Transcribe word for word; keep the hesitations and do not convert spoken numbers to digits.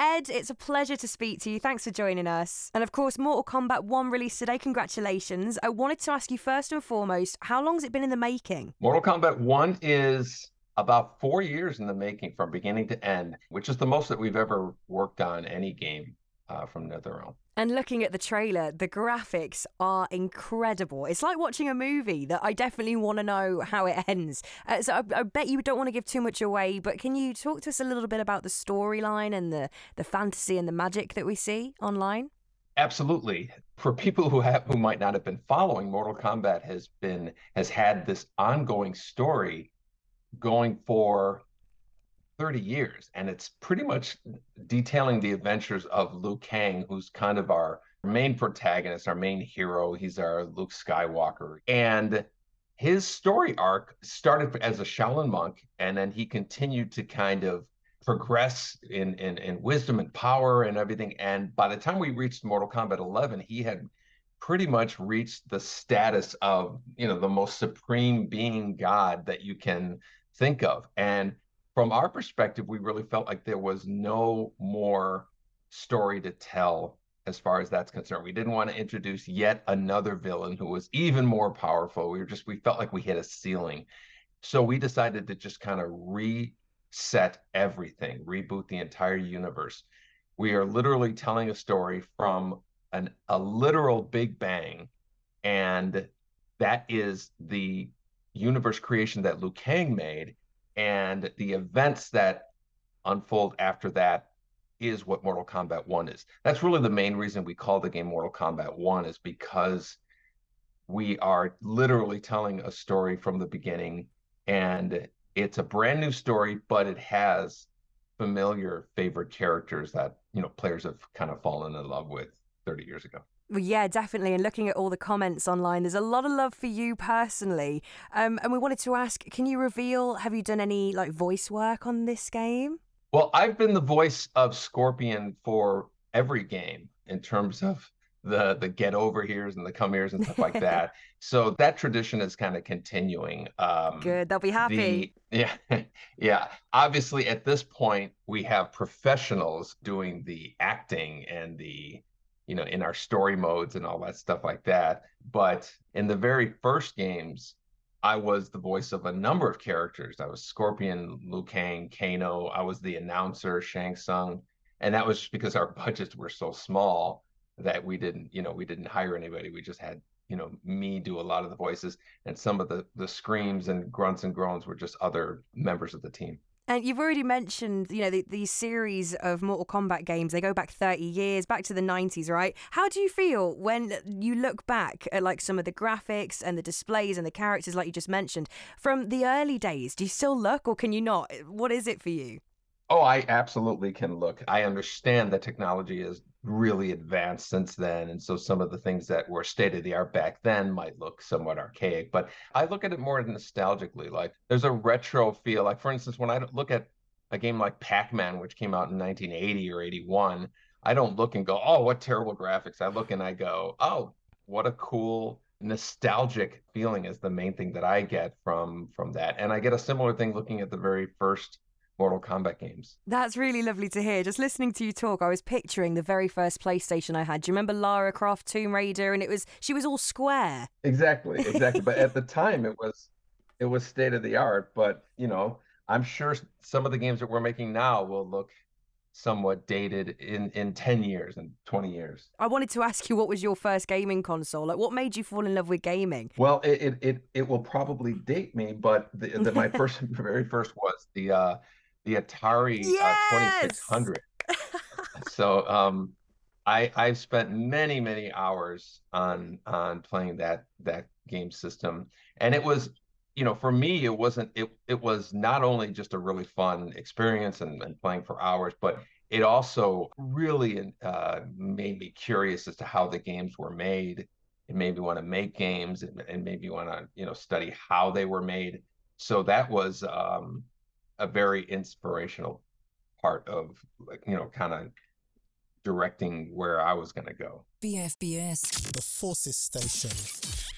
Ed, it's a pleasure to speak to you. Thanks for joining us. And of course, Mortal Kombat one released today. Congratulations. I wanted to ask you first and foremost, how long has it been in the making? Mortal Kombat one is about four years in the making from beginning to end, which is the most that we've ever worked on any game uh, from NetherRealm. And looking at the trailer, the graphics are incredible. It's like watching a movie that I definitely want to know how it ends. Uh, so I, I bet you don't want to give too much away, but can you talk to us a little bit about the storyline and the, the fantasy and the magic that we see online? Absolutely. For people who have who might not have been following, Mortal Kombat has been has had this ongoing story going for thirty years, and it's pretty much detailing the adventures of Liu Kang, who's kind of our main protagonist, our main hero. He's our Luke Skywalker. And his story arc started as a Shaolin monk, and then he continued to kind of progress in, in, in wisdom and power and everything. And by the time we reached Mortal Kombat eleven, he had pretty much reached the status of, you know, the most supreme being God that you can think of. And from our perspective, we really felt like there was no more story to tell as far as that's concerned. We didn't want to introduce yet another villain who was even more powerful. We were just, we felt like we hit a ceiling. So we decided to just kind of reset everything, reboot the entire universe. We are literally telling a story from an, a literal Big Bang, and that is the universe creation that Liu Kang made. And the events that unfold after that is what Mortal Kombat one is. That's really the main reason we call the game Mortal Kombat one, is because we are literally telling a story from the beginning, and it's a brand new story, but it has familiar favorite characters that, you know, players have kind of fallen in love with thirty years ago. Well, yeah, definitely. And looking at all the comments online, there's a lot of love for you personally. Um, and we wanted to ask, can you reveal, have you done any like voice work on this game? Well, I've been the voice of Scorpion for every game in terms of the the get over here's and the come here's and stuff like that. So that tradition is kind of continuing. Um, Good, they'll be happy. the yeah, yeah. Obviously, at this point, we have professionals doing the acting and the, you know, in our story modes and all that stuff like that. But in the very first games, I was the voice of a number of characters. I was Scorpion, Liu Kang, Kano. I was the announcer, Shang Tsung, and that was just because our budgets were so small that we didn't, you know, we didn't hire anybody. We just had, you know, me do a lot of the voices, and some of the the screams and grunts and groans were just other members of the team. And you've already mentioned, you know, the, these series of Mortal Kombat games, they go back thirty years, back to the nineties, right? How do you feel when you look back at like some of the graphics and the displays and the characters like you just mentioned from the early days? Do you still look or can you not? What is it for you? Oh, I absolutely can look. I understand that technology has really advanced since then. And so some of the things that were state of the art back then might look somewhat archaic. But I look at it more nostalgically. Like there's a retro feel. Like, for instance, when I look at a game like Pac-Man, which came out in nineteen eighty or eighty-one, I don't look and go, oh, what terrible graphics. I look and I go, oh, what a cool nostalgic feeling is the main thing that I get from from that. And I get a similar thing looking at the very first Mortal Kombat games. That's really lovely to hear. Just listening to you talk, I was picturing the very first PlayStation I had. Do you remember Lara Croft, Tomb Raider? And it was, she was all square. Exactly, exactly. But at the time, it was it was state of the art. But you know, I'm sure some of the games that we're making now will look somewhat dated in in ten years and twenty years. I wanted to ask you, what was your first gaming console? Like, what made you fall in love with gaming? Well, it it it, it will probably date me, but the, the my first very first was the uh the Atari uh, Yes! twenty-six hundred. So um I I've spent many many hours on on playing that that game system, and it was, you know, for me it wasn't it it was not only just a really fun experience and, and playing for hours, but it also really uh, made me curious as to how the games were made. It made me want to make games, and, and made me want to, you know, study how they were made. So that was um, a very inspirational part of, like, you know, kind of directing where I was going to go. B F B S, the Forces Station.